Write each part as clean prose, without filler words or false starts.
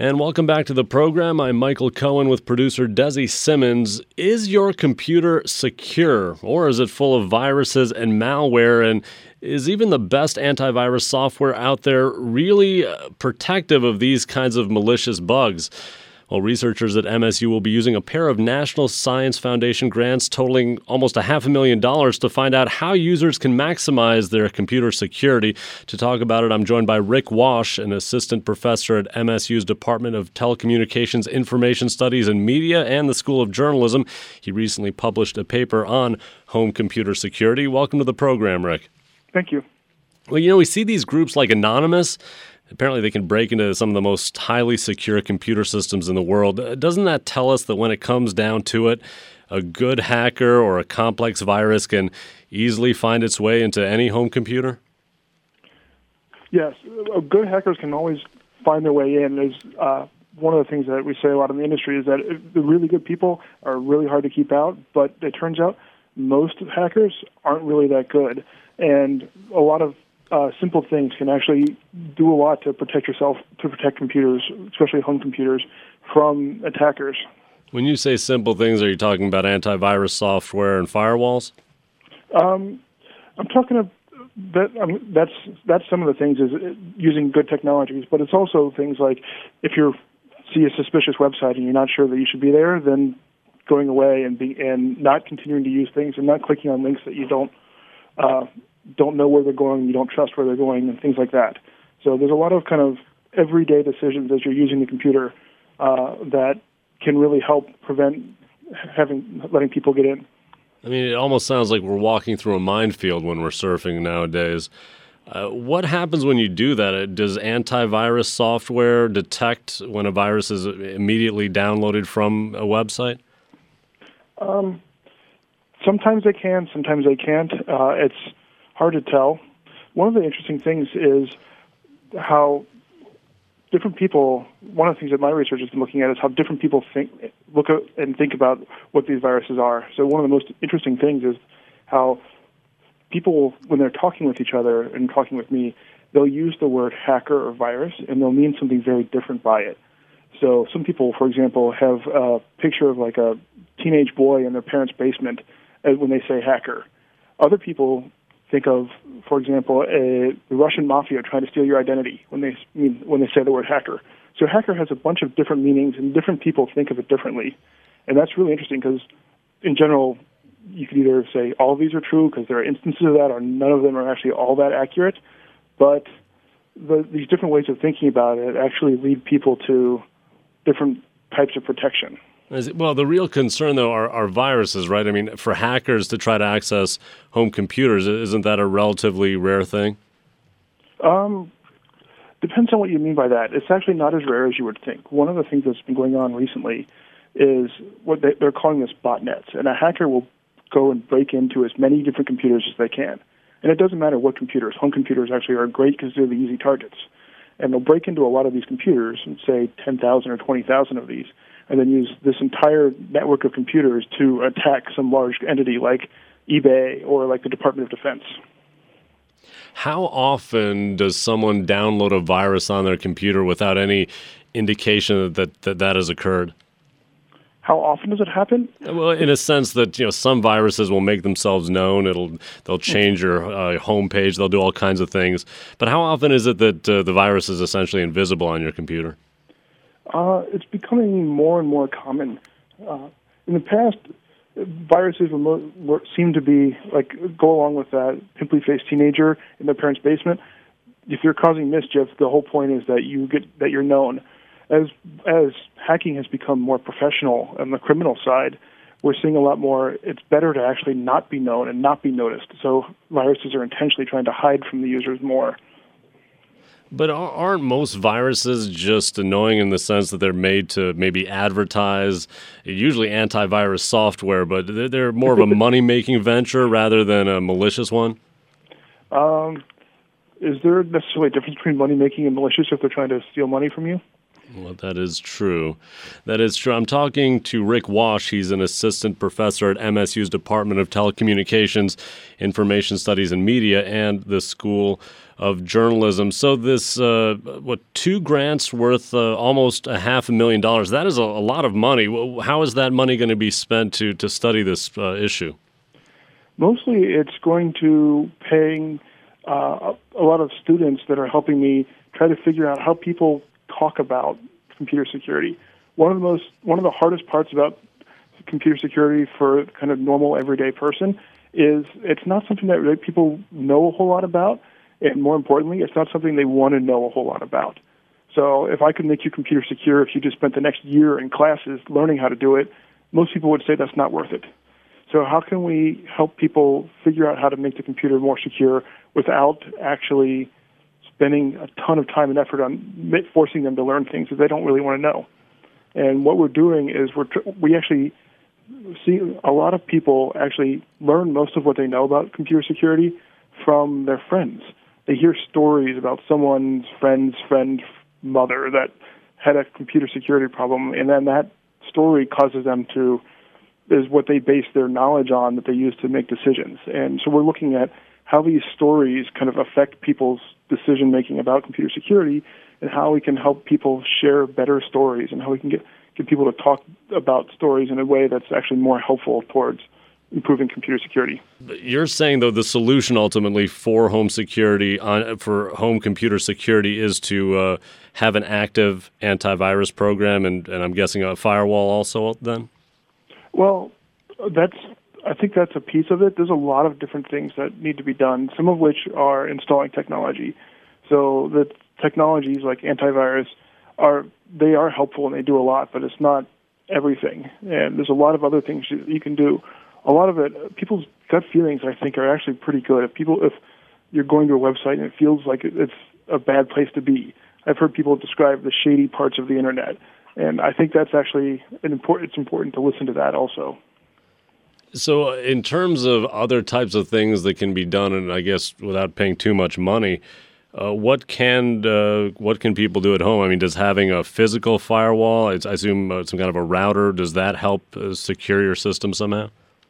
And welcome back to the program. I'm Michael Cohen with producer Desi Simmons. Is your computer secure, or is it full of viruses and malware? And is even the best antivirus software out there really protective of these kinds of malicious bugs? Well, researchers at MSU will be using a pair of National Science Foundation grants totaling almost $500,000 to find out how users can maximize their computer security. To talk about it, I'm joined by Rick Wash, an assistant professor at MSU's Department of Telecommunications, Information Studies, and Media, and the School of Journalism. He recently published a paper on home computer security. Welcome to the program, Rick. Thank you. Well, we see these groups like Anonymous. Apparently, they can break into some of the most highly secure computer systems in the world. Doesn't that tell us that when it comes down to it, a good hacker or a complex virus can easily find its way into any home computer? Yes, good hackers can always find their way in. There's one of the things that we say a lot in the industry is that the really good people are really hard to keep out, but it turns out most hackers aren't really that good. And a lot of simple things can actually do a lot to protect yourself, to protect computers, especially home computers, from attackers. When you say simple things, are you talking about antivirus software and firewalls? I'm talking that's some of the things is using good technologies, but it's also things like if you see a suspicious website and you're not sure that you should be there, then going away and not continuing to use things and not clicking on links that you don't know where they're going, you don't trust where they're going, and things like that. So there's a lot of kind of everyday decisions as you're using the computer that can really help prevent letting people get in. I mean, it almost sounds like we're walking through a minefield when we're surfing nowadays. What happens when you do that? Does antivirus software detect when a virus is immediately downloaded from a website? Sometimes they can, sometimes they can't. It's hard to tell. One of the interesting things is how different people, one of the things that my research has been looking at is how different people think about what these viruses are. So one of the most interesting things is how people, when they're talking with each other and talking with me, they'll use the word hacker or virus, and they'll mean something very different by it. So some people, for example, have a picture of like a teenage boy in their parents' basement when they say hacker. Other people think of, for example, the Russian mafia trying to steal your identity when they say the word hacker. So hacker has a bunch of different meanings, and different people think of it differently. And that's really interesting because, in general, you could either say all of these are true because there are instances of that, or none of them are actually all that accurate. But these different ways of thinking about it actually lead people to different types of protection. Well, the real concern, though, are viruses, right? I mean, for hackers to try to access home computers, isn't that a relatively rare thing? Depends on what you mean by that. It's actually not as rare as you would think. One of the things that's been going on recently is what they're calling this botnets, and a hacker will go and break into as many different computers as they can. And it doesn't matter what computers. Home computers actually are great because they're the easy targets. And they'll break into a lot of these computers, and say 10,000 or 20,000 of these, and then use this entire network of computers to attack some large entity like eBay or like the Department of Defense. How often does someone download a virus on their computer without any indication that has occurred? How often does it happen? Well, in a sense that some viruses will make themselves known. They'll change your homepage. They'll do all kinds of things. But how often is it that the virus is essentially invisible on your computer? It's becoming more and more common. In the past, viruses seem to be go along with that pimply-faced teenager in their parents' basement. If you're causing mischief, the whole point is that you're known. As hacking has become more professional on the criminal side, we're seeing a lot more. It's better to actually not be known and not be noticed. So viruses are intentionally trying to hide from the users more. But aren't most viruses just annoying in the sense that they're made to maybe advertise, usually antivirus software, but they're more of a money-making venture rather than a malicious one? Is there necessarily a difference between money-making and malicious if they're trying to steal money from you? Well, that is true. That is true. I'm talking to Rick Wash. He's an assistant professor at MSU's Department of Telecommunications, Information Studies, and Media, and the School of Journalism. So this, 2 grants worth almost $500,000. That is a lot of money. How is that money going to be spent to study this issue? Mostly it's going to paying a lot of students that are helping me try to figure out how people talk about computer security. One of the hardest parts about computer security for kind of normal everyday person is it's not something that people know a whole lot about, and more importantly, it's not something they want to know a whole lot about. So if I could make you computer secure, if you just spent the next year in classes learning how to do it, most people would say that's not worth it. So how can we help people figure out how to make the computer more secure without actually spending a ton of time and effort on forcing them to learn things that they don't really want to know? And what we're doing is we actually see a lot of people actually learn most of what they know about computer security from their friends. They hear stories about someone's friend's mother that had a computer security problem, and then that story causes them is what they base their knowledge on that they use to make decisions. And so we're looking at how these stories kind of affect people's decision-making about computer security and how we can help people share better stories and how we can get people to talk about stories in a way that's actually more helpful towards improving computer security. You're saying, though, the solution ultimately for home security, for home computer security, is to have an active antivirus program and I'm guessing a firewall also then? Well, I think that's a piece of it. There's a lot of different things that need to be done, some of which are installing technology. So the technologies like antivirus are helpful and they do a lot, but it's not everything. And there's a lot of other things you can do. A lot of it, people's gut feelings, I think, are actually pretty good. If you're going to a website and it feels like it's a bad place to be, I've heard people describe the shady parts of the internet. And I think that's actually it's important to listen to that also. So in terms of other types of things that can be done, and I guess without paying too much money, what can people do at home? I mean, does having a physical firewall, I assume some kind of a router, does that help secure your system somehow?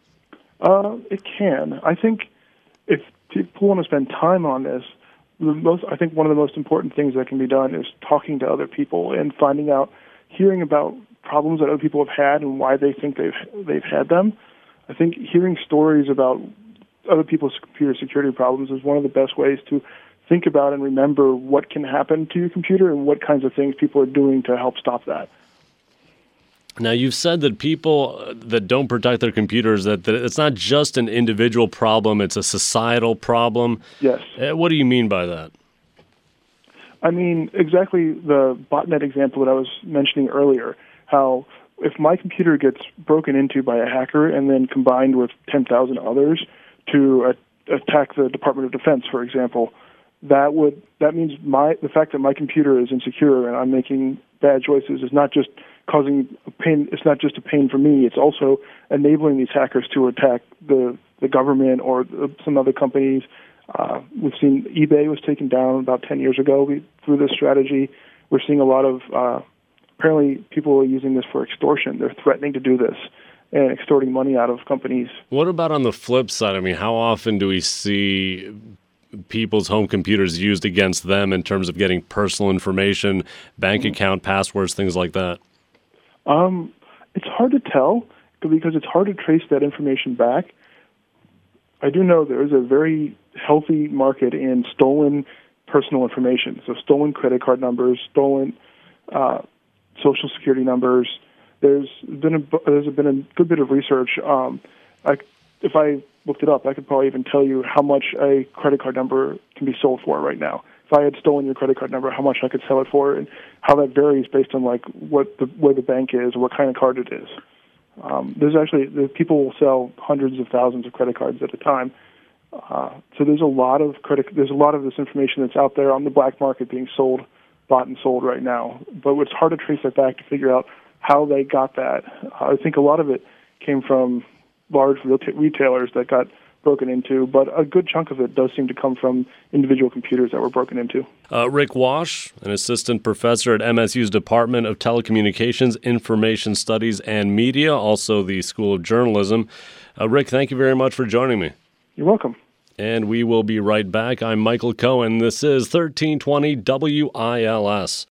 It can. I think if people want to spend time on this, I think one of the most important things that can be done is talking to other people and hearing about problems that other people have had and why they think they've had them. I think hearing stories about other people's computer security problems is one of the best ways to think about and remember what can happen to your computer and what kinds of things people are doing to help stop that. Now, you've said that people that don't protect their computers, that it's not just an individual problem, it's a societal problem. Yes. What do you mean by that? I mean, exactly the botnet example that I was mentioning earlier, how if my computer gets broken into by a hacker and then combined with 10,000 others to attack the Department of Defense, for example, that means the fact that my computer is insecure and I'm making bad choices is not just causing a pain. It's not just a pain for me. It's also enabling these hackers to attack the government or some other companies. We've seen eBay was taken down about 10 years ago through this strategy. We're seeing a lot of apparently people are using this for extortion. They're threatening to do this and extorting money out of companies. What about on the flip side? I mean, how often do we see people's home computers used against them in terms of getting personal information, bank account passwords, things like that? It's hard to tell because it's hard to trace that information back. I do know there is a very healthy market in stolen personal information, so stolen credit card numbers, stolen social security numbers. There's been a good bit of research. If I looked it up, I could probably even tell you how much a credit card number can be sold for right now. If I had stolen your credit card number, how much I could sell it for, and how that varies based on like where the bank is or what kind of card it is. People will sell hundreds of thousands of credit cards at a time. So there's a lot of this information that's out there on the black market being bought and sold right now. But it's hard to trace that back to figure out how they got that. I think a lot of it came from large retailers that got broken into, but a good chunk of it does seem to come from individual computers that were broken into. Rick Wash, an assistant professor at MSU's Department of Telecommunications, Information Studies, and Media, also the School of Journalism. Rick, thank you very much for joining me. You're welcome. And we will be right back. I'm Michael Cohen. This is 1320 WILS.